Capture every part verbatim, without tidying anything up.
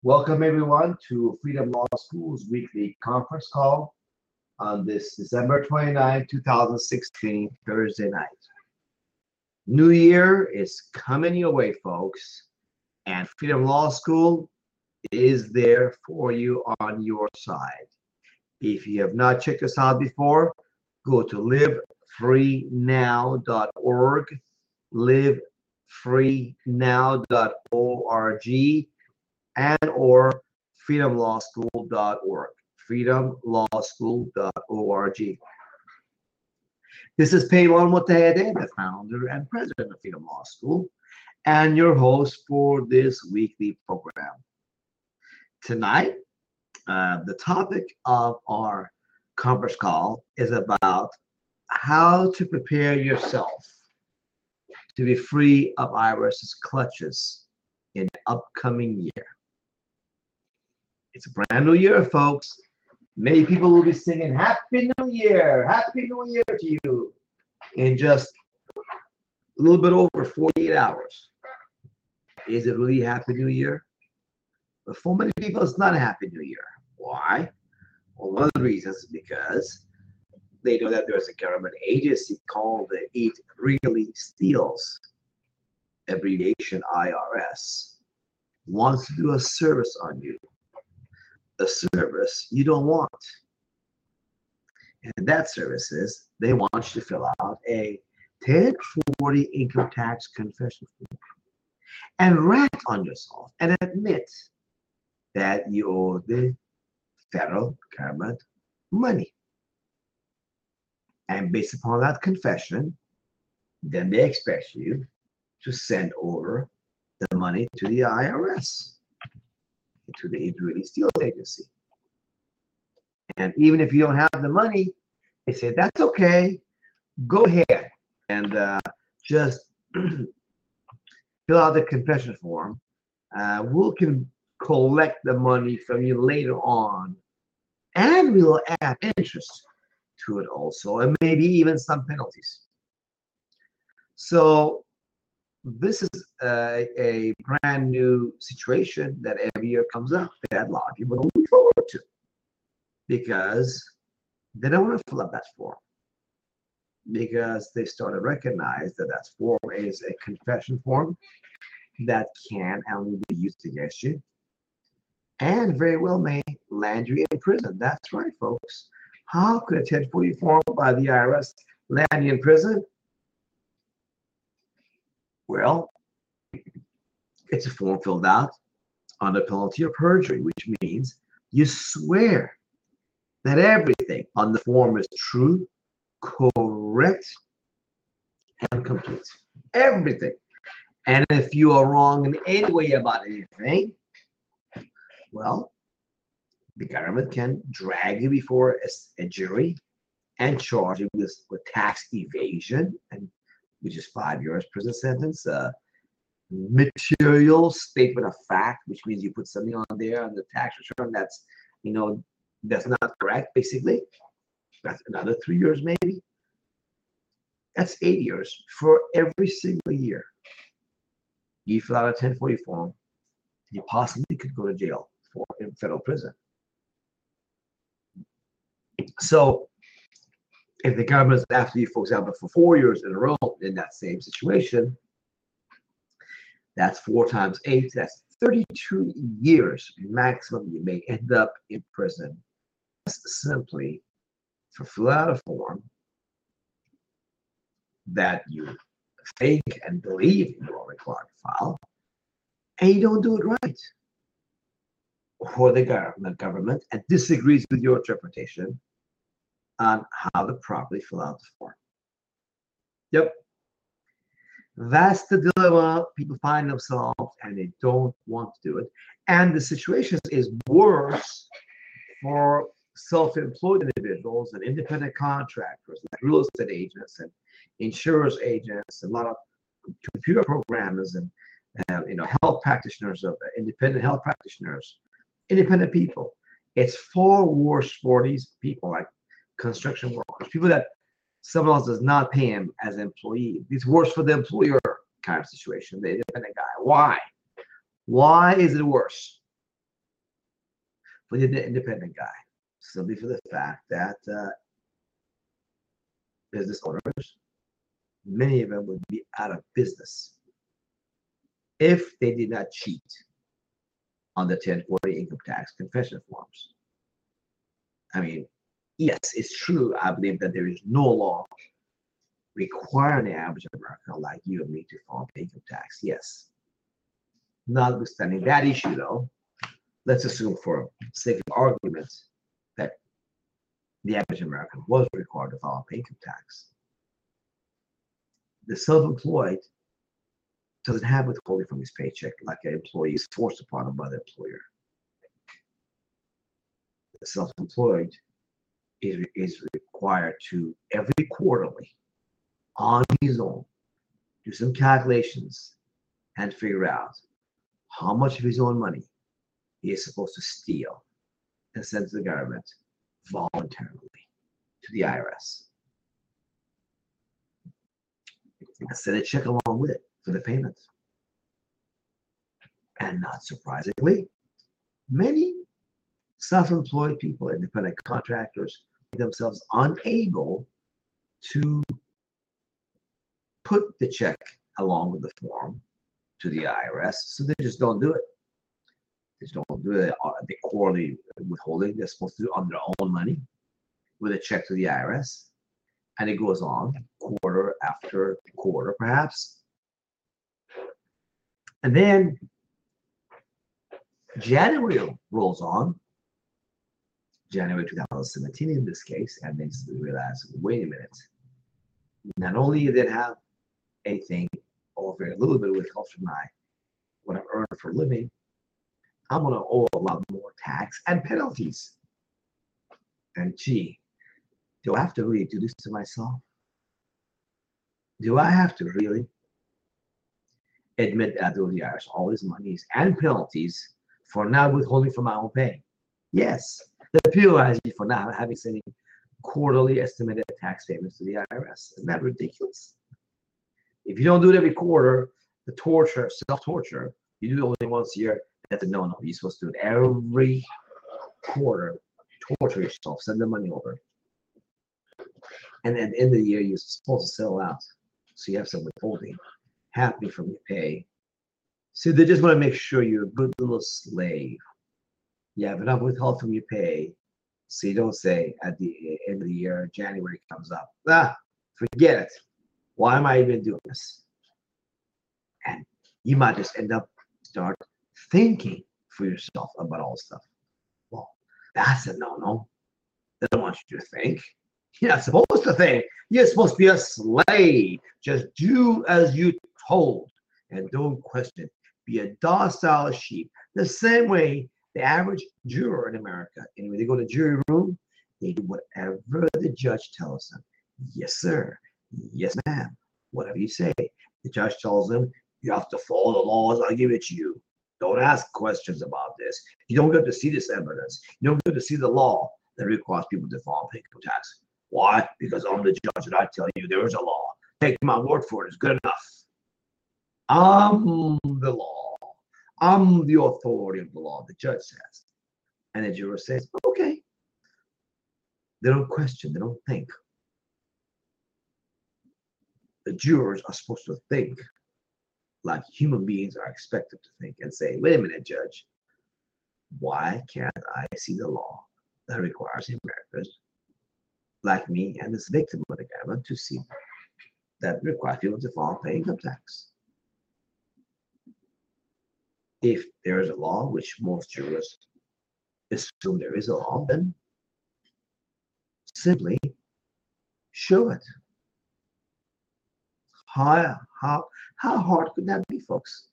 Welcome everyone to Freedom Law School's weekly conference call on this December twenty-ninth, two thousand sixteen, Thursday night. New Year is coming your way, folks, and Freedom Law School is there for you on your side. If you have not checked us out before, go to live free now dot org, live free now dot org, and or freedom law school dot org, freedom law school dot org. This is Paywan Mutahede, the founder and president of Freedom Law School, and your host for this weekly program. Tonight, uh, the topic of our conference call is about how to prepare yourself to be free of IRS's clutches in the upcoming year. It's a brand new year, folks. Many people will be singing Happy New Year, Happy New Year to you in just a little bit over forty-eight hours. Is it really Happy New Year? But for many people, it's not a Happy New Year. Why? Well, one of the reasons is because they know that there's a government agency called the It Really Steals, abbreviation I R S, wants to do a service on you. A service you don't want. And that service is they want you to fill out a ten forty income tax confession form and rant on yourself and admit that you owe the federal government money. And based upon that confession, then they expect you to send over the money to the I R S, to the It Really Steals agency. And even if you don't have the money, they say, that's okay. Go ahead and uh, just fill out the confession form. Uh, we can collect the money from you later on, and we will add interest to it also, and maybe even some penalties. So this is uh, a brand new situation that every year comes up that a lot of people don't look forward to because they don't want to fill out that form, because they start to recognize that that form is a confession form that can only be used against you and very well may land you in prison. That's right, folks. How could a ten forty form by the I R S land you in prison? Well, it's a form filled out under penalty of perjury, which means you swear that everything on the form is true, correct, and complete. Everything. And if you are wrong in any way about anything, well, the government can drag you before a, a jury and charge you with, with tax evasion, and which is five years prison sentence. Uh, material statement of fact, which means you put something on there on the tax return that's, you know, that's not correct, basically. That's another three years maybe. That's eight years for every single year. You fill out a ten forty form, you possibly could go to jail for in federal prison. So if the government's after you, for example, for four years in a row in that same situation, that's four times eight, that's thirty-two years maximum you may end up in prison, just simply for filling out a form that you think and believe you are required to file, and you don't do it right. Or the government, government and disagrees with your interpretation on how to properly fill out the form. Yep. That's the dilemma people find themselves, and they don't want to do it. And the situation is worse for self-employed individuals and independent contractors, like real estate agents and insurance agents, and a lot of computer programmers and uh, you know, health practitioners, of independent health practitioners, independent people. It's far worse for these people, like construction workers, people that someone else does not pay him as an employee. It's worse for the employer kind of situation, the independent guy. Why? Why is it worse? for the independent guy, simply for the fact that uh, business owners, many of them would be out of business if they did not cheat on the ten forty income tax confession forms. I mean, yes, it's true. I believe that there is no law requiring the average American like you and me to file income tax. Yes. Notwithstanding that issue, though, let's assume for sake of argument that the average American was required to file income tax. The self-employed doesn't have withholding from his paycheck like an employee is forced upon him by the employer. The self-employed is, is required to every quarterly on his own do some calculations and figure out how much of his own money he is supposed to steal and send to the government voluntarily to the I R S. And send a check along with it for the payment. And not surprisingly, many self-employed people, independent contractors, themselves unable to put the check along with the form to the I R S, so they just don't do it. They just don't do it. The quarterly withholding they're supposed to do on their own money with a check to the I R S, and it goes on quarter after quarter, perhaps. And then January rolls on, January two thousand seventeen in this case, and they realize, wait a minute, not only did I have anything or very little bit with help from my what I've earned for a living, I'm going to owe a lot more tax and penalties. And gee, do I have to really do this to myself? Do I have to really admit that to the I R S all these monies and penalties for not withholding from my own pay? Yes, they penalize you for not having sending quarterly estimated tax payments to the I R S. Isn't that ridiculous? If you don't do it every quarter, the torture, self-torture, you do it only once a year, that's a no-no. You're supposed to do it every quarter, torture yourself, send the money over. And at the end of the year, you're supposed to settle out. So you have some withholding happening from your pay. So they just want to make sure you're a good little slave. You have enough withheld from your pay, so you don't say at the end of the year, January comes up, ah, forget it. Why am I even doing this? And you might just end up start thinking for yourself about all this stuff. Well, that's a no-no. They don't want you to think. You're not supposed to think. You're supposed to be a slave. Just do as you're told and don't question. Be a docile sheep. The same way the average juror in America, and when they go to the jury room, they do whatever the judge tells them. Yes, sir. Yes, ma'am. Whatever you say. The judge tells them, you have to follow the laws I give it to you. Don't ask questions about this. You don't get to see this evidence. You don't get to see the law that requires people to file income tax. Why? Because I'm the judge and I tell you there is a law. Take my word for it. It's good enough. I'm the law. I'm the authority of the law, the judge says. And the juror says, okay. They don't question. They don't think. The jurors are supposed to think like human beings are expected to think and say, wait a minute, judge. Why can't I see the law that requires Americans like me and this victim of the government to see that requires people to file pay income tax? If there is a law, which most jurors assume there is a law, then simply show it. How, how, how hard could that be, folks?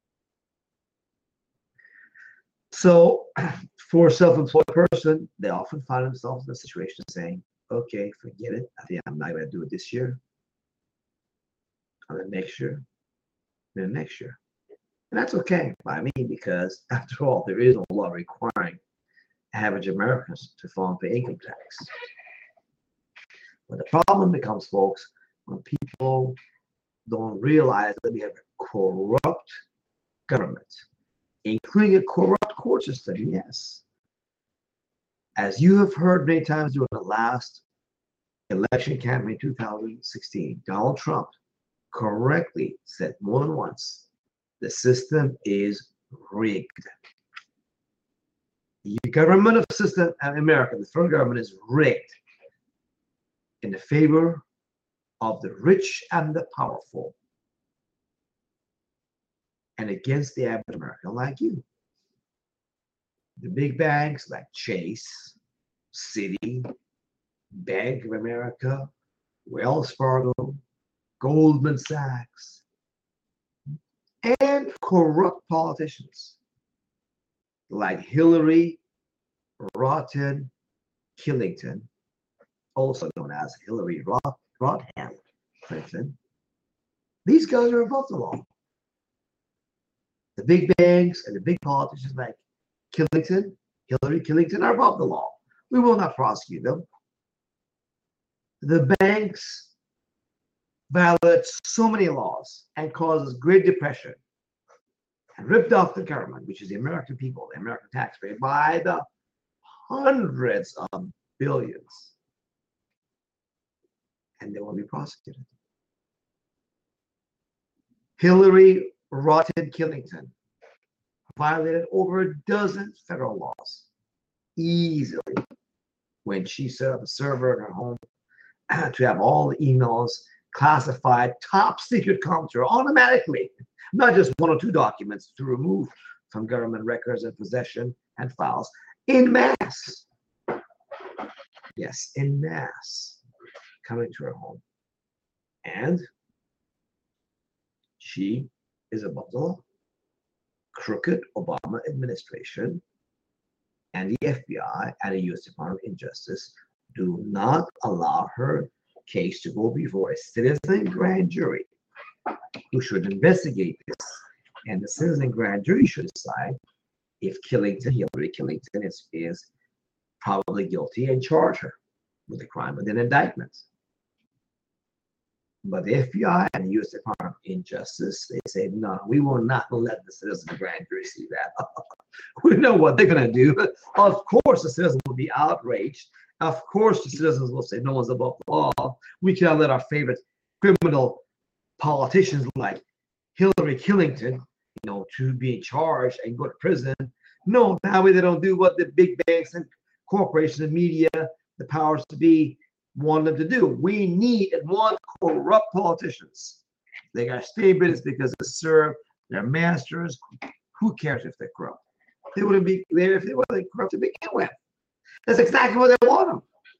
So for a self-employed person, they often find themselves in a situation saying, okay, forget it. I think I'm not going to do it this year. I'm going to next year. Then next year. And that's okay by me because, after all, there is no law requiring average Americans to file and pay income tax. But the problem becomes, folks, when people don't realize that we have a corrupt government, including a corrupt court system, yes. As you have heard many times during the last election campaign two thousand sixteen, Donald Trump correctly said more than once, the system is rigged. The government of system in America, the federal government, is rigged in the favor of the rich and the powerful and against the average American like you. The big banks like Chase, Citi, Bank of America, Wells Fargo, Goldman Sachs, and corrupt politicians like Hillary Rodham Killington, also known as Hillary Rod- Rodham Clinton. These guys are above the law. The big banks and the big politicians like Killington, Hillary Killington are above the law. We will not prosecute them. The banks violate so many laws and causes great depression and ripped off the government, which is the American people, the American taxpayer, by the hundreds of billions. And they will be prosecuted. Hillary Rodham Killington violated over a dozen federal laws easily when she set up a server in her home to have all the emails classified top secret computer automatically, not just one or two documents to remove from government records and possession and files in mass. Yes, in mass, coming to her home. And she is above the law. Crooked Obama administration and the F B I and the U S Department of Justice do not allow her case to go before a citizen grand jury who should investigate this. And the citizen grand jury should decide if Killington, Hillary Killington, is, is probably guilty and charge her with the crime with an indictment. But the F B I and the U S Department of Justice, they say, no, we will not let the citizen grand jury see that. We know what they're going to do. Of course, the citizens will be outraged. Of course, the citizens will say, no one's above the law. We cannot let our favorite criminal politicians like Hillary Killington, you know, to be charged and go to prison. No, that way they don't do what the big banks and corporations and media, the powers to be, want them to do. We need and want corrupt politicians. They got to stay in business because they serve their masters. Who cares if they're corrupt? They wouldn't be there if they weren't corrupt to begin with. That's exactly what they want them.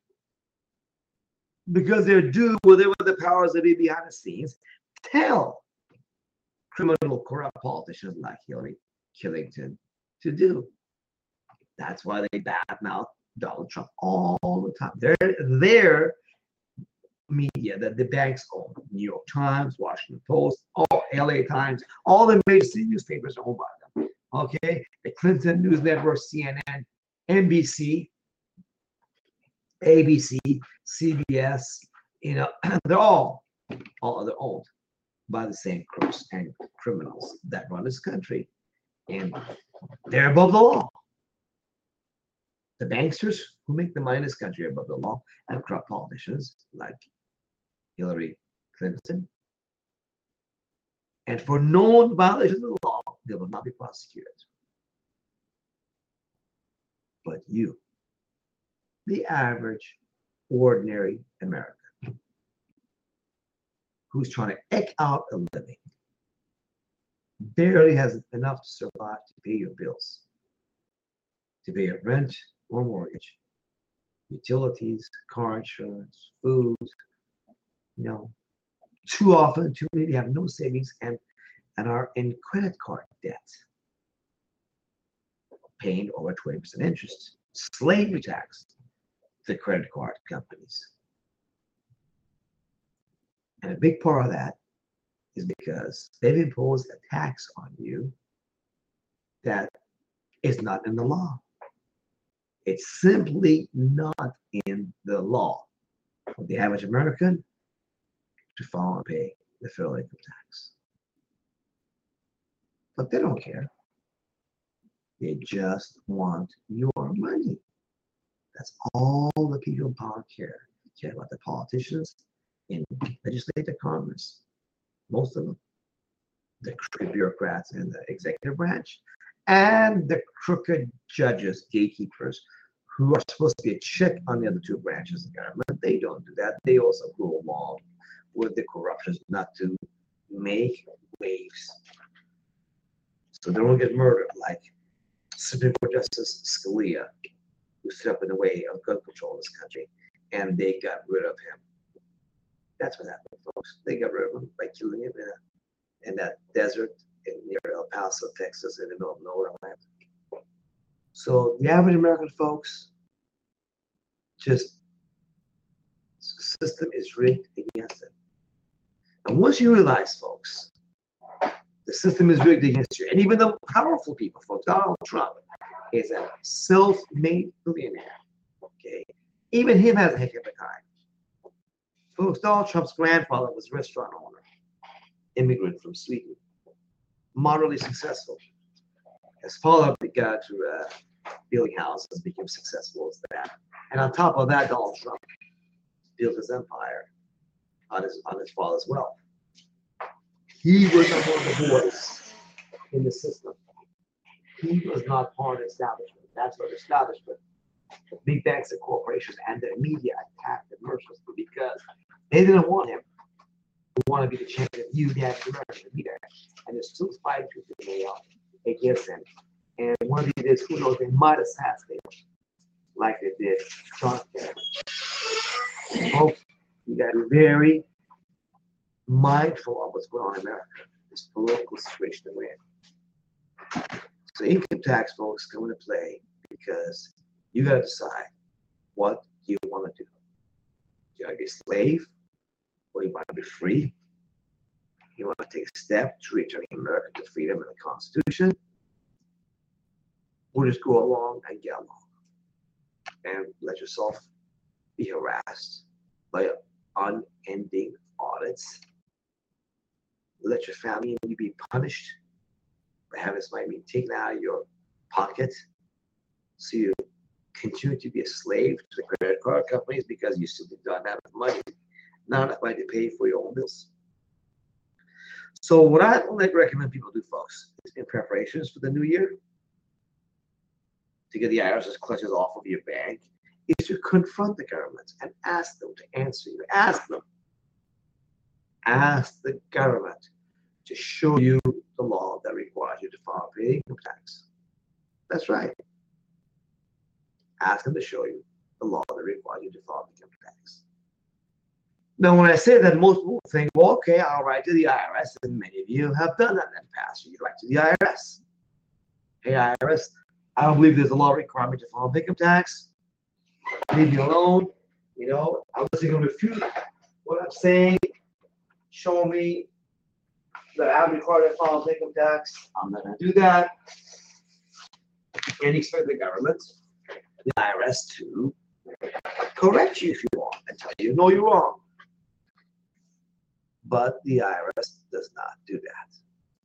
Because they're due whatever the powers that be behind the scenes tell criminal corrupt politicians like Hillary Killington to do. That's why they badmouth Donald Trump all the time. They're their media that the banks own. New York Times, Washington Post, all L A Times, all the major city newspapers are owned by them. Okay, the Clinton News Network, C N N, N B C, A B C, C B S. You know, they're all all they're owned by the same crooks and criminals that run this country, and they're above the law. The banksters who make the money in this country are above the law, and corrupt politicians like Hillary Clinton. And for known violations of the law, they will not be prosecuted. But you, the average, ordinary American, who's trying to eke out a living, barely has enough to survive to pay your bills, to pay your rent or mortgage, utilities, car insurance, food. You know, too often, too many have no savings and, and are in credit card debt, paying over twenty percent interest, slavery tax to credit card companies. And a big part of that is because they've imposed a tax on you that is not in the law. It's simply not in the law for the average American to file and pay the federal income tax. But they don't care. They just want your money. That's all the people in power care. Care about the politicians in legislative Congress, most of them, the crooked bureaucrats in the executive branch, and the crooked judges, gatekeepers, who are supposed to be a check on the other two branches of government. They don't do that. They also go along with the corruptions not to make waves, so they don't get murdered like Supreme Court Justice Scalia, who stood up in the way of gun control in this country, and they got rid of him. That's what happened, folks. They got rid of him by killing him in, a, in that desert in near El Paso, Texas, in the middle of nowhere land. So the average American folks, just the system is rigged against it. And once you realize, folks, the system is rigged against you, and even the powerful people, folks, Donald Trump is a self-made billionaire. Okay, even him has a heck of a time. Folks, Donald Trump's grandfather was a restaurant owner, immigrant from Sweden, moderately successful. His father got to uh, building houses, became successful as that. And on top of that, Donald Trump built his empire on his on his father's wealth. He was not one of the boys in the system. He was not part of the establishment. That's what the establishment, the big banks and corporations and the media attacked the merchants because they didn't want him. They want to be the champion. You, the American leader, and they're still fighting tooth and nail against him. And one of these days, who knows, they might assassinate him like they did John Kennedy. Folks, you got to be very mindful of what's going on in America, this political situation that we're in. So income tax, folks, come into play because you got to decide what you want to do. Do you want to be a slave, or you want to be free? You want to take a step to return America to freedom and the Constitution, or just go along and get along and let yourself be harassed by unending audits. Let your family be punished by having this money taken out of your pocket, so you continue to be a slave to the credit card companies because you simply don't have enough money, not enough money to pay for your own bills. So what I like to recommend people do, folks, in preparations for the new year, to get the I R S's clutches off of your bank, is to confront the government and ask them to answer you. Ask them. Ask the government to show you the law that requires you to file paid income tax. That's right. Ask them to show you the law that requires you to file income tax. Now, when I say that, most people think, well, okay, I'll write to the I R S, and many of you have done that in the past. You write to the I R S. Hey, I R S, I don't believe there's a law requirement me to file income tax. Leave me alone. You know, I'm just going to refute what I'm saying. Show me that I'm required to file income tax. I'm not going to do that. And expect the government, the I R S, to correct you if you want and tell you, no, you're wrong. But the I R S does not do that.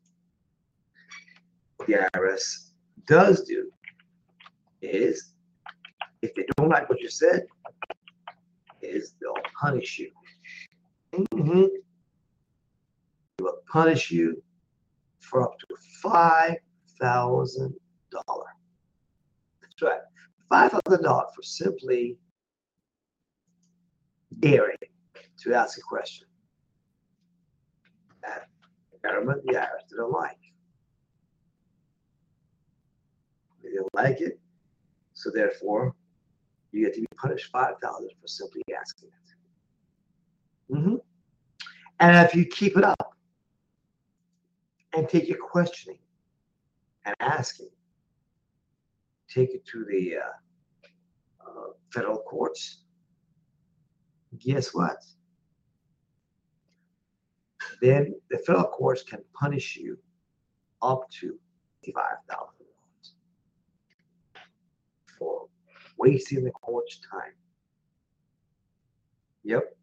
What the I R S does do is, if they don't like what you said, is they'll punish you. Mm-hmm. They will punish you for up to five thousand dollars. That's right, five thousand dollars for simply daring to ask a question that the government, the I R S, didn't like. They didn't like it, so therefore, you get to be punished five thousand dollars for simply asking it. Mm-hmm. And if you keep it up and take your questioning and asking, take it to the uh, uh, federal courts, guess what? Then the federal courts can punish you up to five thousand dollars for wasting the court's time. Yep.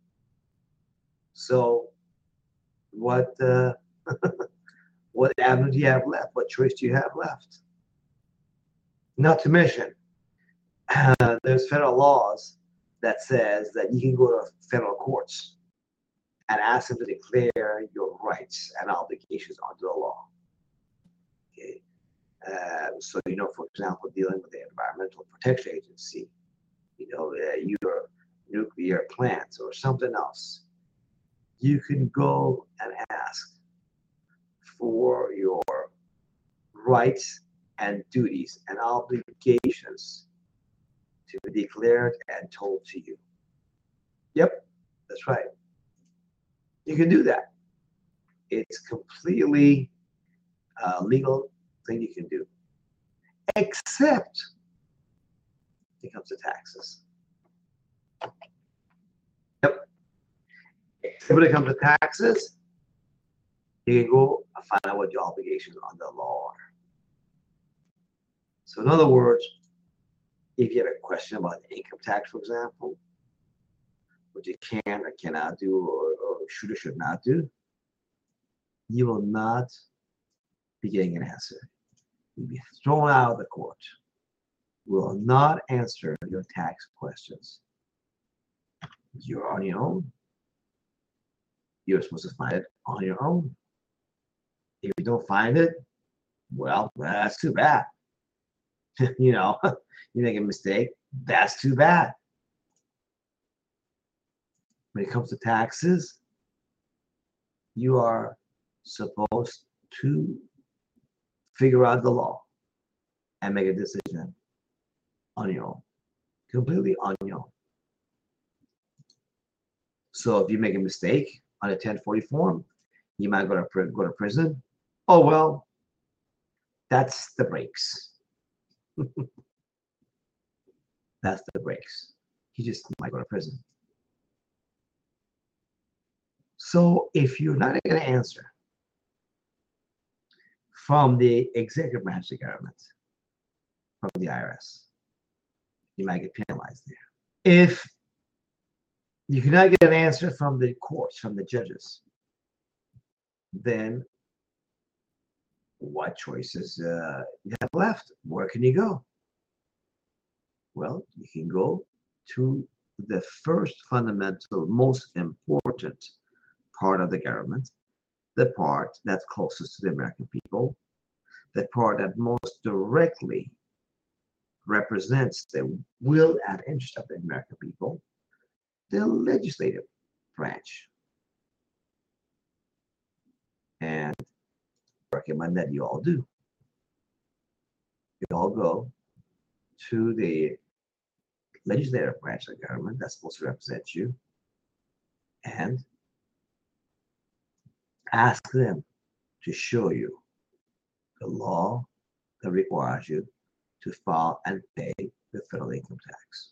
So what uh, what avenue do you have left? What choice do you have left? Not to mention, uh, And there's federal laws that says that you can go to federal courts and ask them to declare your rights and obligations under the law. Okay. Uh, so, you know, for example, dealing with the Environmental Protection Agency, you know, uh, your nuclear plants or something else, you can go and ask for your rights and duties and obligations to be declared and told to you. Yep, that's right. You can do that. It's completely uh, legal thing you can do, except when it comes to taxes. Yep. Except when it comes to taxes, you can go and find out what your obligations under the law are. So in other words, if you have a question about income tax, for example, what you can or cannot do, or, or should or should not do, you will not be getting an answer. You'll be thrown out of the court. We will not answer your tax questions. You're on your own. You're supposed to find it on your own. If you don't find it, well, that's too bad. You know, you make a mistake, that's too bad. When it comes to taxes, you are supposed to figure out the law and make a decision on your own, completely on your own. So if you make a mistake on a ten forty form, you might go to go to prison. Oh well, that's the breaks. That's the breaks. He just might go to prison. So if you're not going to answer from the executive branch of the government, from the I R S, you might get penalized there. If you cannot get an answer from the courts, from the judges, then what choices uh, you have left? Where can you go? Well, you can go to the first fundamental, most important part of the government, the part that's closest to the American people, the part that most directly represents the will and interest of the American people, the legislative branch. And I recommend that you all do. You all go to the legislative branch of the government that's supposed to represent you and ask them to show you the law that requires you to file and pay the federal income tax.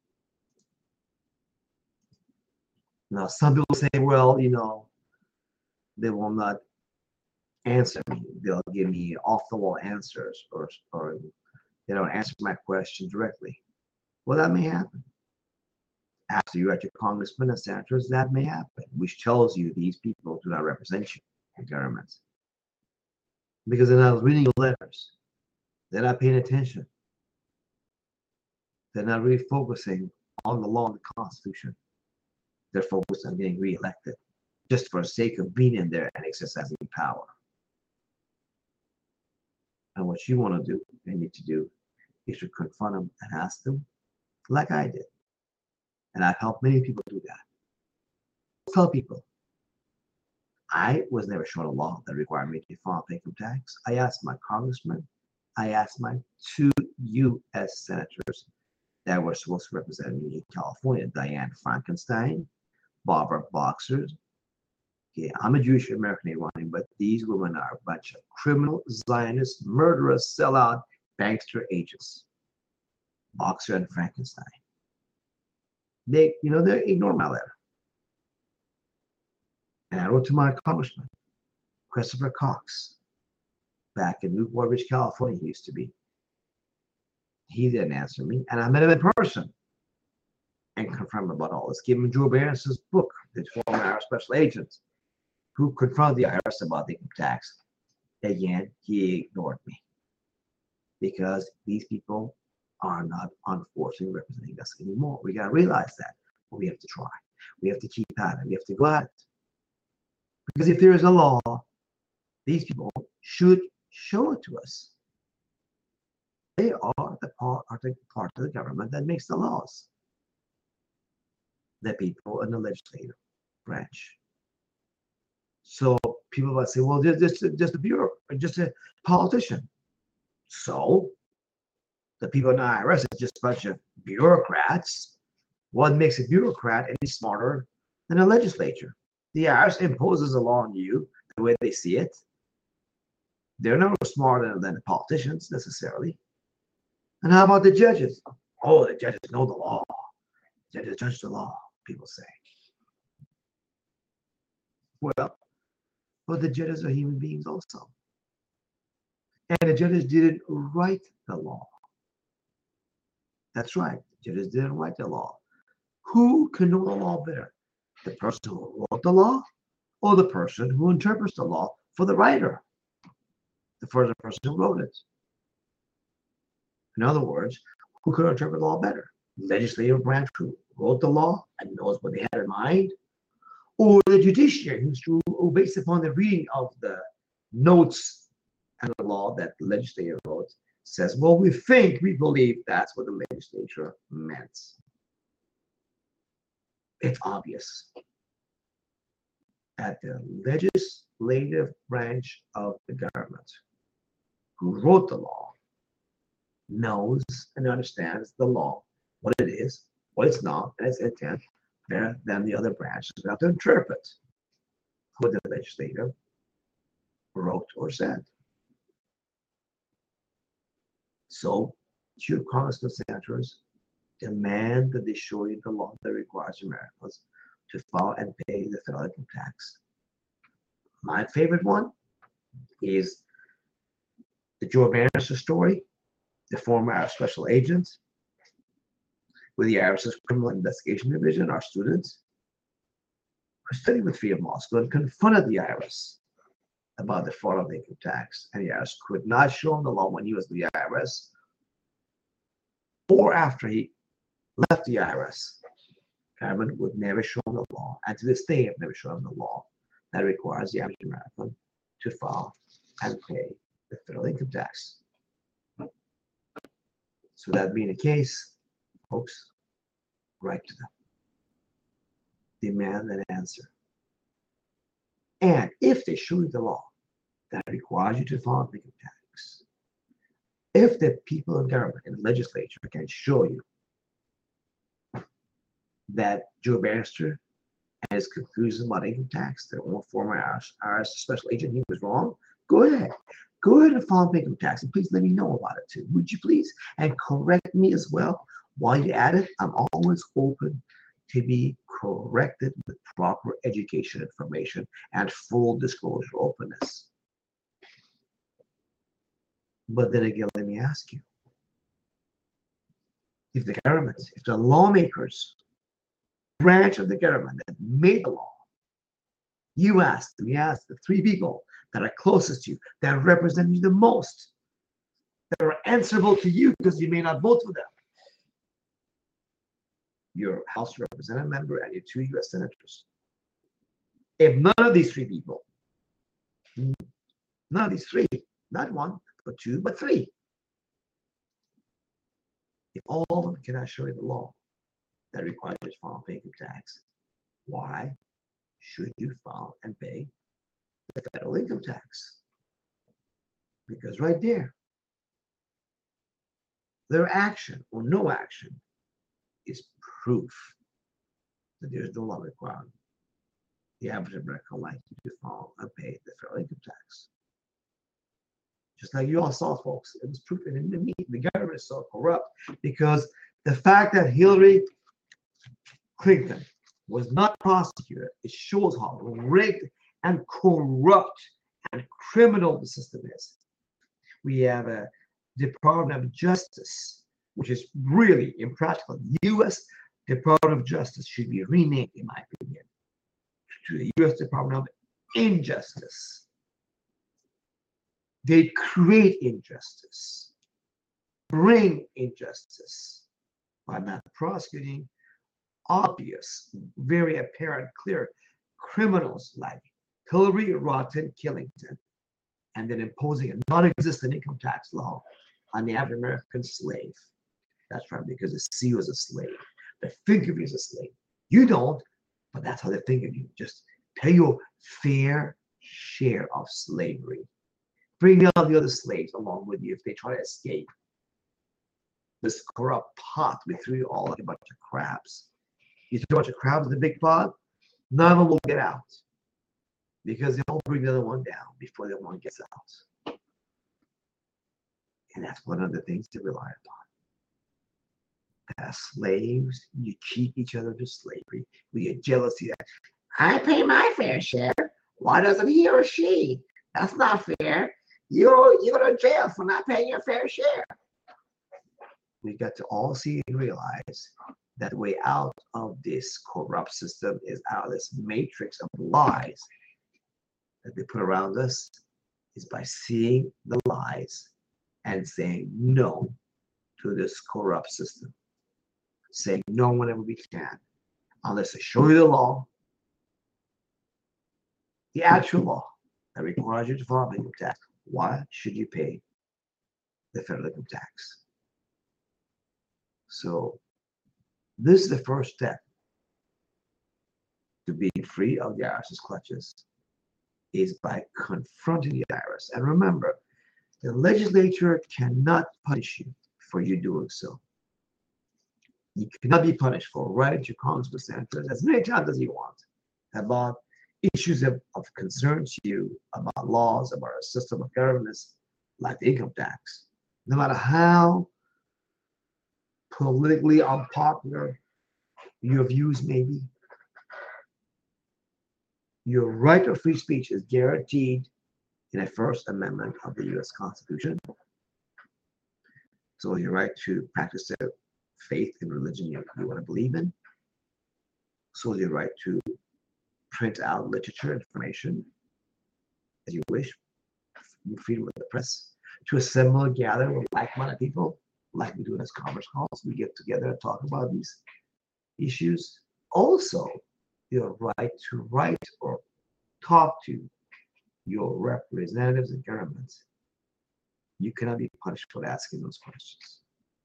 Now, some people say, well, you know, they will not answer me. They'll give me off-the-wall answers, or, or they don't answer my question directly. Well, that may happen. After you're at your congressmen and senators, that may happen, which tells you these people do not represent you in government. Because they're not reading your letters. They're not paying attention. They're not really focusing on the law and the Constitution. They're focused on getting reelected just for the sake of being in there and exercising power. And what you want to do, and need to do, is to confront them and ask them, like I did. And I've helped many people do that. Tell people, I was never shown a law that required me to file income tax. I asked my congressman, I asked my two U S senators that were supposed to represent me in California, Dianne Frankenstein, Barbara Boxer. Okay, I'm a Jewish American Iranian, but these women are a bunch of criminal, Zionist, murderous, sellout, bankster agents. Boxer and Frankenstein. They, you know, they ignored my letter. And I wrote to my congressman, Christopher Cox, back in Newport Beach, California, he used to be. He didn't answer me, and I met him in person and confronted him about all this. Gave him Joe Barron's book, the former I R S special agent, who confronted the I R S about the income tax. Again, he ignored me because these people are not unfortunately representing us anymore. We got to realize that. But we have to try. We have to keep at it. We have to go at it. Because if there is a law, these people should show it to us. They are the part, are the part of the government that makes the laws. The people in the legislative branch. So people might say, well, just, just a bureau, just a politician. So the people in the I R S is just a bunch of bureaucrats. What makes a bureaucrat any smarter than a legislature? The I R S imposes a law on you the way they see it. They're no smarter than the politicians necessarily. And how about the judges? Oh, the judges know the law. Judges judge the law, people say. Well, but the judges are human beings also. And the judges didn't write the law. That's right. The judges didn't write the law. Who can know the law better? The person who wrote the law or the person who interprets the law for the writer? The first person who wrote it. In other words, who could interpret the law better? The legislative branch who wrote the law and knows what they had in mind, or the judiciary who's who, who based upon the reading of the notes and the law that the legislature wrote, says, well, we think, we believe that's what the legislature meant. It's obvious that the legislative branch of the government who wrote the law knows and understands the law, what it is, what it's not, and its intent, better than the other branches have to interpret what the legislator wrote or said. So, should Congress and senators demand that they show you the law that requires Americans to file and pay the federal income tax? My favorite one is the Joe Bannister story, the former I R S special agent with the IRS's Criminal Investigation Division, our students, who studied with Freedom Law School and confronted the I R S about the fraud of the income tax. And the I R S could not show him the law when he was the I R S or after he left the I R S. Government would never show him the law, and to this day, have never shown him the law that requires the average American to file and pay the federal income tax. So that being the case, folks, write to them. Demand an answer. And if they show you the law that requires you to file an income tax, if the people in government and the legislature can show you that Joe Bannister and his conclusions about income tax, the former I R S special agent, he was wrong, go ahead. Go ahead and file income tax, and please let me know about it too. Would you please? And correct me as well. While you're at it, I'm always open to be corrected with proper education information and full disclosure openness. But then again, let me ask you, if the government, if the lawmakers, branch of the government that made the law, you ask them, you ask the three people that are closest to you, that represent you the most, that are answerable to you because you may not vote for them, your House Representative member and your two U S senators. If none of these three people, none of these three, not one, but two, but three, if all of them cannot show you the law that requires you to file and pay income tax, why should you file and pay the federal income tax? Because right there, their action or no action is proof that there is no law requiring the average American like you to file and pay the federal income tax. Just like you all saw, folks, it was proof in the meeting. The government is so corrupt because the fact that Hillary Clinton was not prosecuted, it shows how rigged and corrupt and criminal the system is. We have a Department of Justice, which is really impractical. The U S Department of Justice should be renamed, in my opinion, to the U S Department of Injustice. They create injustice. bring injustice by not prosecuting obvious, very apparent, clear criminals like Hillary Rodham Killington, and then imposing a non-existent income tax law on the African American slave. That's right, because they see you as a slave. They think of you as a slave. You don't, but that's how they think of you. Just pay your fair share of slavery. Bring down the other slaves along with you if they try to escape. This corrupt pot, we threw you all like a bunch of crabs. You throw a bunch of crabs in the big pot, none of them will get out because they'll bring the other one down before the one gets out. And that's one of the things to rely upon. As slaves, you cheat each other to slavery. We get jealousy that I pay my fair share. Why doesn't he or she? That's not fair. You you go to jail for not paying your fair share. We got to all see and realize that the way out of this corrupt system is out of this matrix of lies that they put around us is by seeing the lies and saying no to this corrupt system. Saying no whenever we can, unless they show you the law, the actual law that requires you to file income tax. Why should you pay the federal income tax? So this is the first step to being free of the IRS's clutches, is by confronting the I R S. And remember, the legislature cannot punish you for you doing so. You cannot be punished for writing to Congressman Sanders as many times as you want about issues of, of concern to you, about laws, about a system of government like the income tax. No matter how politically unpopular your views may be, your right of free speech is guaranteed in a First Amendment of the U S Constitution. So your right to practice the faith and religion you, you want to believe in. So your right to print out literature information as you wish, freedom of the press, to assemble and gather with like-minded people, like we do in this conference calls. We get together and talk about these issues. Also, your right to write or talk to your representatives and governments. You cannot be punished for asking those questions.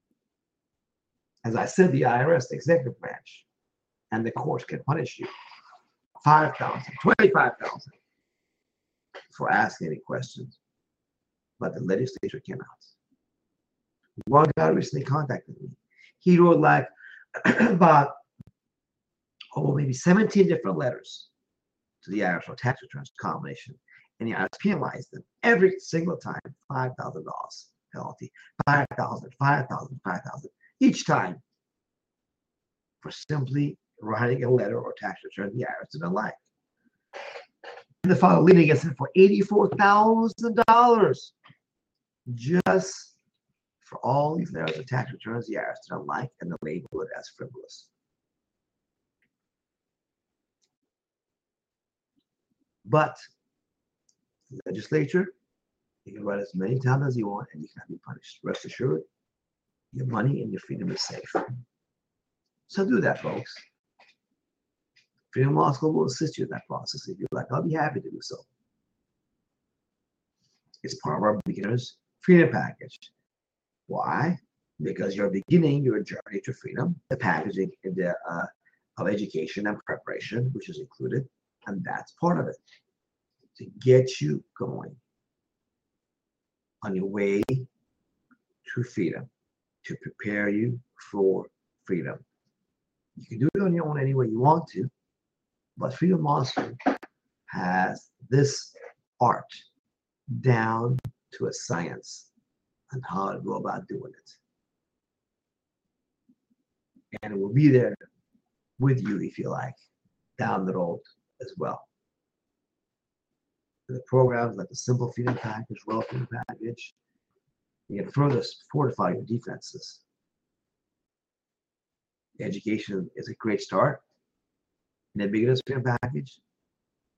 As I said, the I R S, the executive branch, and the courts can punish you five thousand, twenty-five thousand for asking any questions, but the legislature cannot. One guy recently contacted me. He wrote like about, oh, maybe seventeen different letters to the I R S for tax returns combination, and the I R S penalized them every single time, five thousand dollars penalty, five thousand, five thousand, five thousand each time for simply writing a letter or tax return to the I R S and the like. And the father leading against him for eighty-four thousand dollars just for all these letters of tax returns the I R S did not like, and they label it as frivolous. But the legislature, you can write as many times as you want and you cannot be punished. Rest assured, your money and your freedom is safe. So do that, folks. Freedom Law School will assist you in that process. If you're like, I'll be happy to do so. It's part of our beginner's freedom package. Why? Because you're beginning your journey to freedom, the packaging the, uh, of education and preparation, which is included, and that's part of it, to get you going on your way to freedom, to prepare you for freedom. You can do it on your own any way you want to, but Freedom Law School has this art down to a science and how to go about doing it. And it will be there with you, if you like, down the road as well. The programs like the Simple Freedom Package, Wealth Freedom Package, you can further fortify your defenses. The education is a great start. In the beginner's freedom package,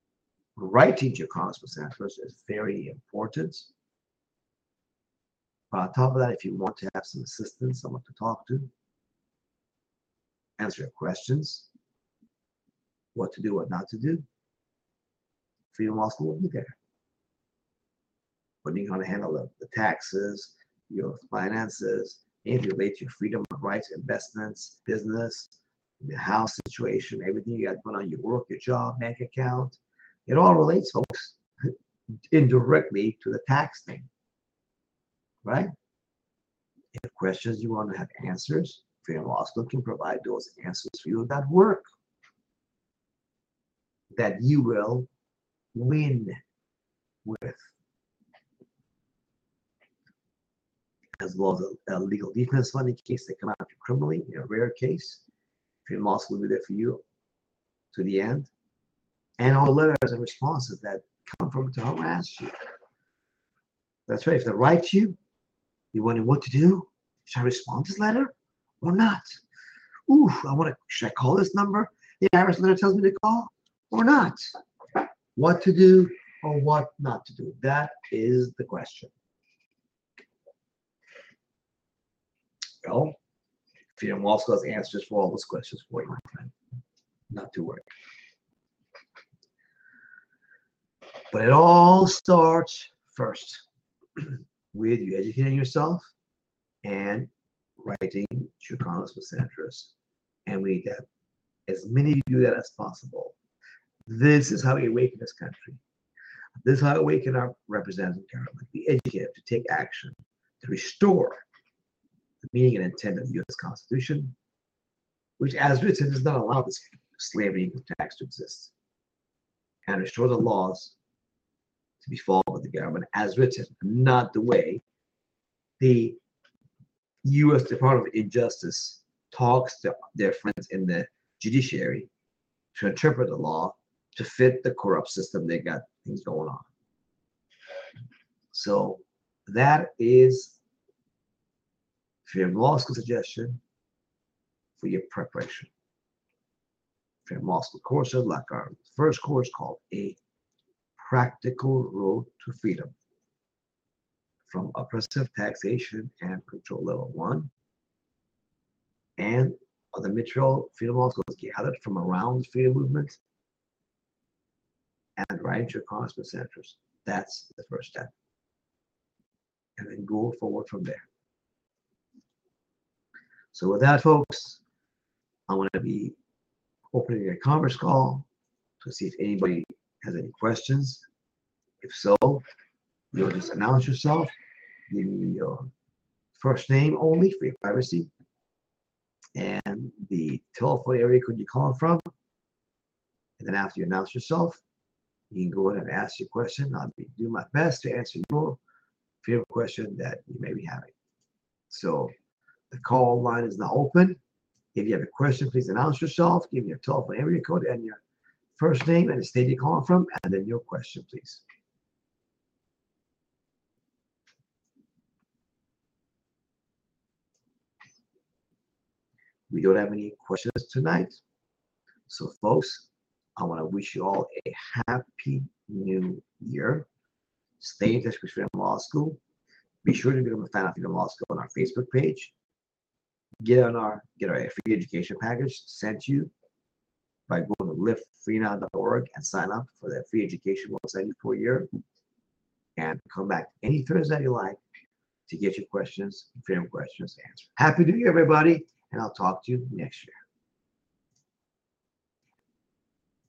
writing to your Congressman Sanders is very important. But on top of that, if you want to have some assistance, someone to talk to, answer your questions, what to do, what not to do, Freedom Law School will be there. When you're going to handle the, the taxes, your finances, anything related to your freedom of rights, investments, business, the house situation, everything you got going on, your work, your job, bank account, it all relates, folks, indirectly to the tax thing, right? If you have questions you want to have answers, Freedom Law School can provide those answers for you that work, that you will win with, as well as a, a legal defense fund in case they come out criminally in a rare case. Freedom Law School will be there for you to the end, and all the letters and responses that come from to harass you. That's right. If they write you, you're wondering what to do. Should I respond to this letter or not? Ooh, I want to. Should I call this number? The I R S letter tells me to call or not. What to do or what not to do? That is the question. Well, Freedom Law School has answers for all those questions for you, my friend. Not to worry. But it all starts first with you educating yourself and writing true conflicts with interest. And we need that. As many of you do that as possible. This is how we awaken this country. This is how we awaken our representative government. Be educated to take action to restore the meaning and intent of the U S Constitution, which, as written, does not allow this slavery and tax to exist, and restore the laws to be followed by the government as written, not the way the U S Department of Injustice talks to their friends in the judiciary to interpret the law to fit the corrupt system they got things going on. So that is Freedom Law School suggestion for your preparation. Freedom Law School courses like our first course called A Practical Road to Freedom, from Oppressive Taxation and Control Level one, and other material Freedom Law School is gathered from around the freedom movement and writing to your congressman senators. That's the first step. And then go forward from there. So with that, folks, I'm going to be opening a conference call to see if anybody has any questions. If so, you'll just announce yourself, give me your first name only for your privacy, and the telephone area code you're calling from. And then after you announce yourself, you can go ahead and ask your question. I'll be doing my best to answer your favorite question that you may be having. So the call line is now open. If you have a question, please announce yourself, give me your telephone area code and your first name and the state you're calling from, and then your question, please. We don't have any questions tonight. So folks, I want to wish you all a happy new year. Stay in touch with Freedom Law School. Be sure to become a fan of Freedom Law School on our Facebook page. Get on our get our free education package sent you by going to lift free now dot org and sign up for that free education website for a year. And come back any Thursday you like to get your questions, freedom questions answered. Happy New Year, everybody, and I'll talk to you next year.